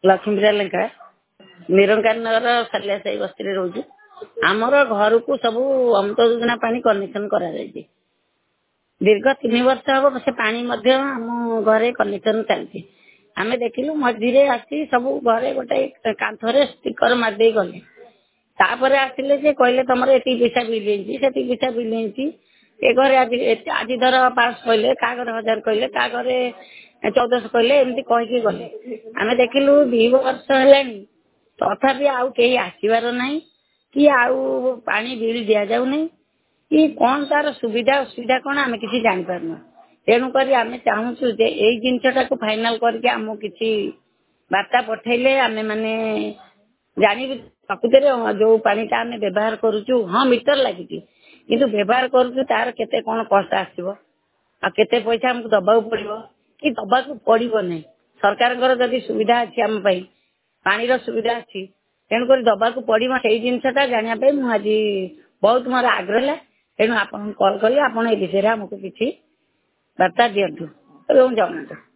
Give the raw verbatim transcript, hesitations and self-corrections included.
लक्ष्मीप्रिया लेंका निरंकार नगर सालिया साही बस्ती रोजु आमर घर को सब अमृत योजना पानी कनेक्शन करा जायछि दीर्घ तीन वर्ष हम से पानी मध्य आम घरे कनेक्शन चलती आमे देखिलु मझीरे आसी सब घरे गोटे कांथरे स्टिकर मारदे गले तापर आसिले जे कहले तुम एति पैसा बिल होइछि सेति पैसा बिल होइछि ए घरे आज आज धर पाँच कहले का घरे हजार कहले का घरे चौदह सौ कहले एमती कहिके गले आमे देखिलु दु वर्ष हेलानी तथापि आउ केही आसीबार नाही कि आउ पानी बिल दिया जाउ नहीं कि कौन तार सुविधा असुविधा कौन आमे किसी जानि पारनु तेणुक आमे चाहूँ जे एई जिनसटा को फाइनाल करके आम किसी वार्ता पठेले आमे माने जानी प्रकृत जो पानीटा आम व्यवहार करुचु हाँ मीटर लगी किंतु व्यवहार करुचु तार केते कौन कष्ट आसो आ केते पैसा हमको दबाक पड़ो कि दबाक पड़ो नहीं सरकार जदि सुविधा अच्छी आम पानी सुविधा अच्छी तेणुक दबाक पड़ो से जिनसटा जानापी मुझे आज बहुत मोर आग्रह है तेणु आपन कल कली आप विषय में आमको किसी वार्ता दिंतु जनातु।